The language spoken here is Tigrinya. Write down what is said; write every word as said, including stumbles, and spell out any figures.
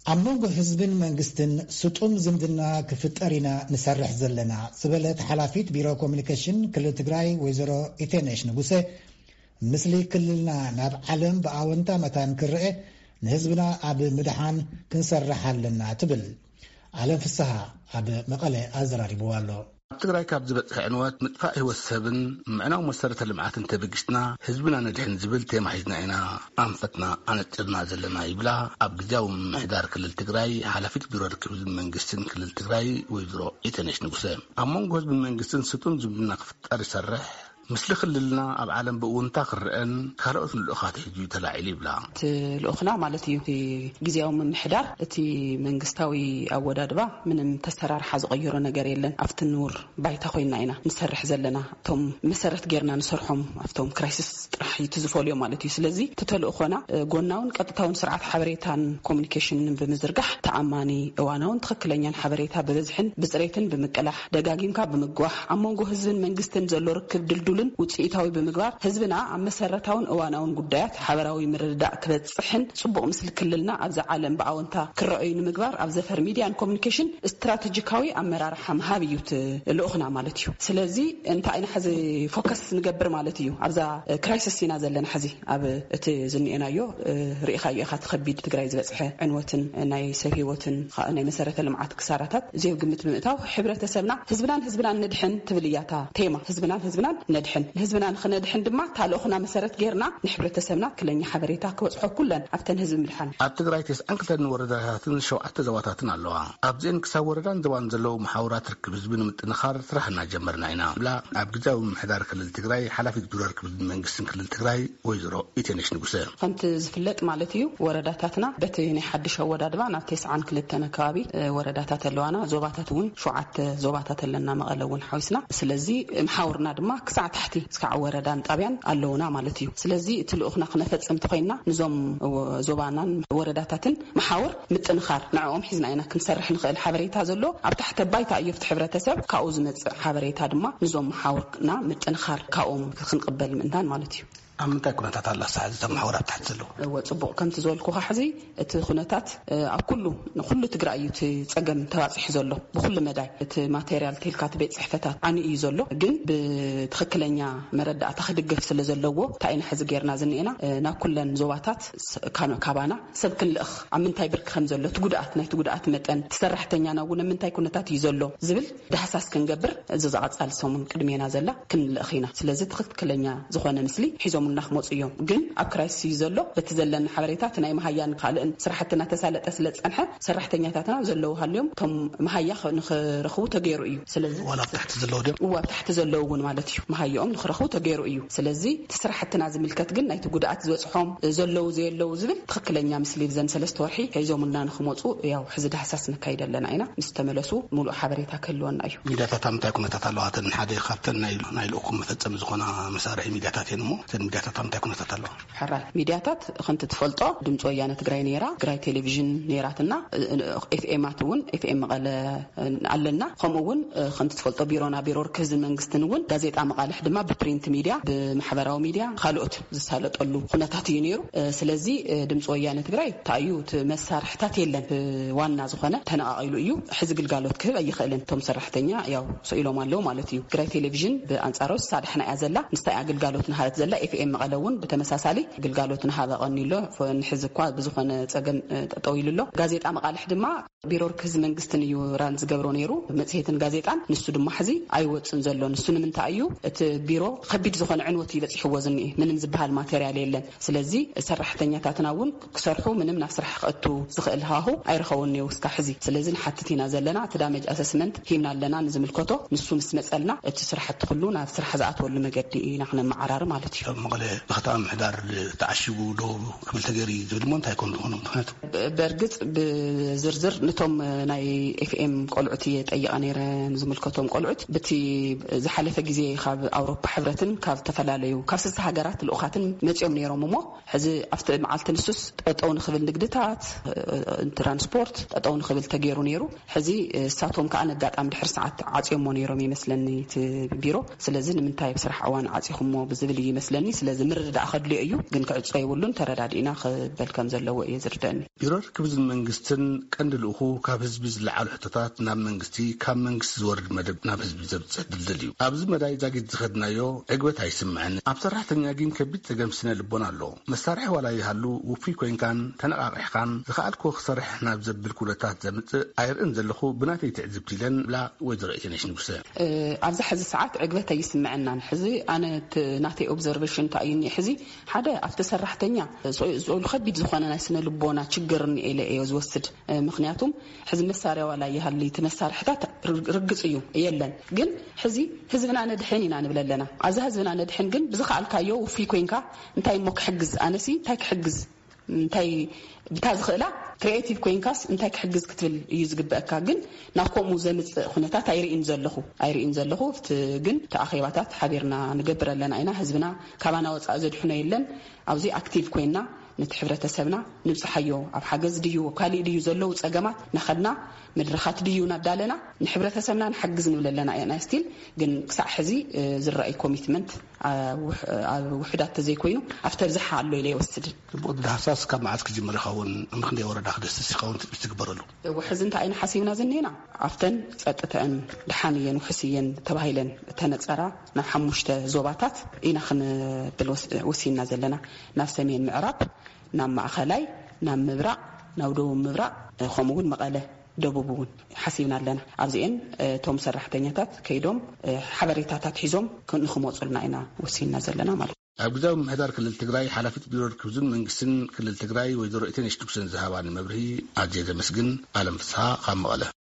አሞንጎ ህዝብን መንግስትን ስጡም ዝምድና ክፍጠሪና ንሰርሕ ዘለና ዝበለት ሓላፊት ቢሮ ኮሙኒኬሽን ክልል ትግራይ ወይዘሮ ኢቴነሽ ንጉሴ ምስሊ ክልልና ናብ ዓለም በአወንታ መታን ክርአ ንህዝብና ኣብ ምድሓን ክንሰርሕ ኣለና ትብል ዓለም ፍስሓ ኣብ መቐለ ኣዘራሪብዋ ኣሎ። ትግራይ ካብ ዝበፅሕ ዕንወት ምጥፋእ ህይወት ሰብን ምዕናው መሰረተ ልምዓትን ተበጊስና ህዝብና ነድሕን ዝብል ቴማ ሒዝና ኢና ኣንፈትና ኣነጭርና ዘለና ይብላ ኣብ ግዜያዊ ምምሕዳር ክልል ትግራይ ሓላፊት ቢሮ ርክብ ህዝቢ መንግስትን ክልል ትግራይ ወይዘሮ ኢቴነሽ ንጉሴ ኣብ መንጎ ህዝቢ መንግስትን ስጡም ዝምድና ክፍጠር ይሰርሕ ምስሊ ክልልና ኣብ ዓለም በእውንታ ክርአን ካልኦት ልኡኻት ሕጂ ተላዒሉ ይብላ ልኡኽና ማለት እዩ ግዜያዊ ምምሕዳር እቲ መንግስታዊ ኣወዳድባ ምንም ተሰራርሓ ዝቀየሮ ነገር የለን ኣብቲ ኑር ባይታ ኮይና ኢና ንሰርሕ ዘለና እቶም መሰረት ጌርና ንሰርሖም ኣብቶም ክራይሲስ ጥራሕ ይትዝፈልዮም ማለት እዩ። ስለዚ ተተልኡኾና ጎናውን ቀጥታውን ስርዓት ሓበሬታን ኮሙኒኬሽንን ብምዝርጋሕ ተኣማኒ እዋናውን ትክክለኛን ሓበሬታ ብበዝሕን ብፅሬትን ብምቅላሕ ደጋጊምካ ብምግዋሕ ኣብ መንጎ ህዝብን መንግስትን ዘሎ ርክብ ድልዱልን ውፅኢታዊ ብምግባር ህዝብና ኣብ መሰረታውን እዋናውን ጉዳያት ሓበራዊ ምርድዳእ ክበፅሕን ጽቡቕ ምስሊ ክልልና ኣብዛ ዓለም በአወንታ ክረአዩ ንምግባር ኣብ ዘፈር ሚድያን ኮሙኒኬሽን ስትራቴጂካዊ ኣመራርሓ ምሃብ እዩ ልኡኽና ማለት እዩ። ስለዚ እንታይ አይና ሕዚ ፎከስ ንገብር ማለት እዩ ኣብዛ ክራይሲስ ኢና ዘለና ሕዚ ኣብ እቲ ዝኒአናዮ ርኢኻዮ ኢኻ ተኸቢድ ትግራይ ዝበፅሐ ዕንወትን ናይ ሰብ ሂወትን ናይ መሰረተ ልምዓት ክሳራታት ዘይ ግምት ብምእታው ሕብረተሰብና ህዝብናን ህዝብናን ንድሕን ትብልያታ ቴማ ህዝብናን ህዝብናን ነድሕን ህዝብና ንኽነድሕን ድማ ታልኡኽና መሰረት ጌርና ንሕብረተሰብና ክለኛ ሓበሬታ ክበፅሖ ኩለን ኣብተን ህዝቢ ምድሓን ኣብ ትግራይ ተስዓን ክልተ ወረዳታትን ሸውዓተ ዞባታትን ኣለዋ ኣብዚአን ክሳብ ወረዳን ዞባን ዘለው ማሕበራት ርክብ ህዝቢ ንምጥንኻር ስራሕና ጀመርና ኢና ብላ ኣብ ግዜያዊ ምምሕዳር ክልል ትግራይ ሓላፊት ቢሮ ርክብ ህዝቢ መንግስትን ክልል ትግራይ ወይዘሮ ኢቴነሽ ንጉሴ ከምቲ ዝፍለጥ ማለት እዩ ወረዳታትና በቲ ናይ ሓድሽ ኣወዳድባ ናብ ተስዓን ክልተን ከባቢ ወረዳታት ኣለዋና ዞባታት እውን ሸውዓተ ዞባታት ኣለና መቐለ እውን ሓዊስና ስለዚ ማሕበርና ድማ ክሳዕ ታሕቲ እስካዕ ወረዳን ጣብያን ኣለውና ማለት እዩ። ስለዚ እቲ ልኡኽና ክነፈጽም ተኾይና ንዞም ዞባናን ወረዳታትን ማሕበር ምጥንኻር ንዕኦም ሒዝና ኢና ክንሰርሕ ንኽእል ሓበሬታ ዘሎ ኣብ ታሕቲ ባይታ እየፍቲ ሕብረተሰብ ካብኡ ዝመጽእ ሓበሬታ ድማ ንዞም ማሕበርና ምጥንኻር ካብኦም ክንቅበል ምእንታን ማለት እዩ። ኣብ ምንታይ ኩነታት ኣላ ሳዕ እዞም ማሕበራት ታሕቲ ዘለዉ ወጽቡቕ ከምቲ ዝበልኩኻ ሕዚ እቲ ኩነታት ኣብ ኩሉ ንኩሉ ትግራይ እዩ እቲ ፀገም ተባፂሑ ዘሎ ብኩሉ መዳይ እቲ ማቴርያል ቴልካት ቤት ፅሕፈታት ዓኒ እዩ ዘሎ ግን ብትክክለኛ መረዳእታ ክድገፍ ስለ ዘለዎ እንታይ ኢና ሕዚ ጌርና ዝኒአና ናብ ኩለን ዞባታት ካባና ሰብ ክንልእኽ ኣብ ምንታይ ብርኪ ከም ዘሎ እቲ ጉድኣት ናይቲ ጉድኣት መጠን ተሰራሕተኛና እውን ምንታይ ኩነታት እዩ ዘሎ ዝብል ዳህሳስ ክንገብር እዚ ዝቐፃል ሰሙን ቅድሜና ዘላ ክንልእኽ ኢና። ስለዚ ትክክለኛ ዝኾነ ምስሊ ሒዞም ናኽመጽ እዮም ግን ኣብ ክራይሲስ እዩ ዘሎ በቲ ዘለና ሓበሬታት ናይ መሃያን ካልእን ስራሕትና ተሳለጠ ስለ ፀንሐ ሰራሕተኛታትና ዘለዉ ሃልዮም ቶም መሃያ ንኽረኽቡ ተገይሩ እዩ። ስለዚ ወላ ታሕቲ ዘለዉ ድም ወላ ታሕቲ ዘለዉ እውን ማለት እዩ መሃያኦም ንኽረኽቡ ተገይሩ እዩ። ስለዚ ተስራሕትና ዝምልከት ግን ናይቲ ጉድኣት ዝበፅሖም ዘለዉ ዘየለዉ ዝብል ትክክለኛ ምስሊ ብዘን ሰለስተ ወርሒ ሒዞምና ንኽመፁ ያው ሕዚ ዳህሳስ ንካይድ ኣለና ኢና ምስ ተመለሱ ሙሉእ ሓበሬታ ክህልወና እዩ። ሚድያታት ኣብ ምንታይ ኩነታት ኣለዋተን ሓደ ካብተን ናይ ልኡኹም መፈፀሚ ዝኾና መሳርሒ ሚድያታት እየን እሞ ሚድያታት ኣብ ምንታይ ኩነታት ኣለዋ? ሕራይ ሚድያታት ከምቲ ትፈልጦ ድምፂ ወያነ ትግራይ ነይራ ትግራይ ቴሌቪዥን ነይራትና ኤፍኤማት እውን ኤፍኤም መቐለ ኣለና ከምኡ እውን ከምቲ ትፈልጦ ቢሮና ቢሮ ርክብ ህዝቢ መንግስትን እውን ጋዜጣ መቃልሕ ድማ ብፕሪንት ሚድያ ብማሕበራዊ ሚድያ ካልኦት ዝሳለጠሉ ኩነታት እዩ ነይሩ። ስለዚ ድምፂ ወያነ ትግራይ ታዩ መሳርሕታት የለን ዋና ዝኾነ ተነቃቂሉ እዩ ሕዚ ግልጋሎት ክህብ ኣይኽእልን እቶም ሰራሕተኛ ያው ሰኢሎም ኣለዉ ማለት እዩ። ትግራይ ቴሌቪዥን ብኣንጻሩ ሳድሕና እያ ዘላ ንስታይ ግልጋሎት ንሃበት ዘላ ኤፍኤም መቐለ እውን ብተመሳሳሊ ግልጋሎት ንሃበ ቀኒሎ ንሕዚ እኳ ብዝኾነ ፀገም ጠጠው ኢሉሎ ጋዜጣ መቃልሕ ድማ ቢሮ ርክብ ህዝቢ መንግስትን እዩ ራን ዝገብሮ ነይሩ መጽሔትን ጋዜጣን ንሱ ድማ ሕዚ ኣይወፅን ዘሎ ንሱ ንምንታይ እዩ እቲ ቢሮ ከቢድ ዝኾነ ዕንወት ይበፅሕዎ ዝኒኤ ምንም ዝበሃል ማቴርያል የለን። ስለዚ ሰራሕተኛታትና እውን ክሰርሑ ምንም ናብ ስራሕ ክእቱ ዝኽእል ሃሁ ኣይረኸቡን ነይሩ እስካብ ሕዚ። ስለዚ ንሓትት ኢና ዘለና እቲ ዳሜጅ ኣሰስመንት ሂብና ኣለና ንዝምልከቶ ንሱ ምስ መፀልና እቲ ስራሕቲ ኩሉ ናብ ስራሕ ዝኣትወሉ መገዲ ኢና ክነመዓራር ማለት እዩ። መቐለ ብኸተማ ምሕዳር ተዓሽጉ ዶ ክብል ተገይሩ ዝብል ሞ እንታይ ከም ዝኾኑ ምክንያቱ በርግፅ ብዝርዝር ነቶም ናይ ኤፍኤም ቆልዑት ጠይቃ ነይረ ንዝምልከቶም ቆልዑት በቲ ዝሓለፈ ግዜ ካብ ኣውሮፓ ሕብረትን ካብ ተፈላለዩ ካብ ስልሳ ሃገራት ልኡኻትን መፅኦም ነይሮም እሞ ሕዚ ኣብቲ መዓልቲ ንሱስ ጠጠው ንኽብል ንግድታት ትራንስፖርት ጠጠው ንኽብል ተገይሩ ነይሩ። ሕዚ እሳቶም ከዓ ነጋጣሚ ድሕሪ ሰዓት ዓፅዮሞ ነይሮም ይመስለኒ እቲ ቢሮ። ስለዚ ንምንታይ ብስራሕ እዋን ዓፂኹሞ ብዝብል ይመስለኒ ስለዚህ ምርዳእ ከድልዮ እዩ ግን ክዕጾ ይብሉን ተረዳዲና ክበልከም ዘለዎ እዩ ዝርዳእኒ ቢሮ ርክብን መንግስትን ቀንዲ ልኡኹ ካብ ህዝቢ ዝለዓሉ ሕቶታት ናብ መንግስቲ ካብ መንግስቲ ዝወርድ መደብ ናብ ህዝቢ ዘብጽሕ ድልድል እዩ ኣብዚ መዳይ ዛጊት ዝኸድናዮ ዕግበት ኣይስምዐን ኣብ ሰራሕተኛ ግን ከቢድ ፀገም ስነ ልቦና ኣሎ መሳርሒ ዋላ ይሃሉ ውፉይ ኮይንካን ተነቃቂሕካን ዝኸኣልኮ ክሰርሕ ናብ ዘብል ኩነታት ዘምጽእ ኣይርእን ዘለኹ ብናተይ ትዕዝብቲ ኢለን ብላ ወይዘሮ ኢቴነሽ ንጉሰ ኣብዚ ሕዚ ሰዓት ዕግበት ኣይስምዐናን ሕዚ ኣነ ናተይ ኦብዘርቬሽን ታይኒ ሕዚ ሓደ ኣብቲ ሰራሕተኛ ዝኦሉ ከቢድ ዝኾነ ናይ ስነ ልቦና ችግር ንኤለ እዮ ዝወስድ ምክንያቱም ሕዚ መሳርያ ዋላ ይሃሉ ተመሳርሕታት ርግጽ እዩ የለን ግን ሕዚ ህዝብና ነድሕን ኢና ንብል ኣለና ኣዛ ህዝብና ነድሕን ግን ብዝኸኣልካዮ ውፉይ ኮይንካ እንታይ ሞ ክሕግዝ ኣነሲ እንታይ ክሕግዝ እንታይ ብታዝ ኽእላ ክሪኤቲቭ ኮይንካስ እንታይ ክሕግዝ ክትብል እዩ ዝግበአካ ግን ናብ ከምኡ ዘምጽእ ኩነታት ኣይርእን ዘለኹ ኣይርእን ዘለኹ ግን ተኣኺባታት ሓቢርና ንገብር ኣለና ኢና ህዝብና ካባና ወጻእ ዘድሕኖ የለን ኣብዚ ኣክቲቭ ኮይንና ነቲ ሕብረተሰብና ንብጽሓዮ ኣብ ሓገዝ ድዩ ካሊእ ድዩ ዘለው ጸገማት ነኸድና መድረኻት ድዩ ናዳለና ንሕብረተሰብና ንሓግዝ ንብል ኣለና ኢና ስቲል ግን ክሳዕ ሕዚ ዝረኣይ ኮሚትመንት ኣብ ውሕዳት ተዘይኮይኑ ኣብቲ ብዝሓ ኣሎ ኢለ ይወስድ ብቕድ ሃሳስ ካብ መዓዝ ክጅመር ይኸውን ምክንያት ወረዳ ክደስስ ይኸውን ትግበረሉ ውሕዚ እንታይ ኢና ሓሲብና ዘኒና ኣፍተን ጸጥተአን ድሓንየን ውሕስየን ተባሂለን ተነጸራ ናብ ሓሙሽተ ዞባታት ኢና ክንብል ወሲና ዘለና ናብ ሰሜን ምዕራብ ናብ ማእኸላይ ናብ ምብራቅ ናብ ደቡብ ምብራቅ ከምኡውን መቐለ ደቡብ እውን ሓሲብና ኣለና ኣብዚአን ቶም ሰራሕተኛታት ከይዶም ሓበሬታታት ሒዞም ንኽመፁልና ኢና ወሲና ዘለና ማለት ኣብ ግዛዊ ምሕዳር ክልል ትግራይ ሓላፊት ቢሮ ርክብን መንግስትን ክልል ትግራይ ወይዘሮ ኢቴነሽ ንጉሰን ዝሃባኒ መብርሂ ኣዝየ ዘመስግን ኣለም ፍስሓ ካብ መቐለ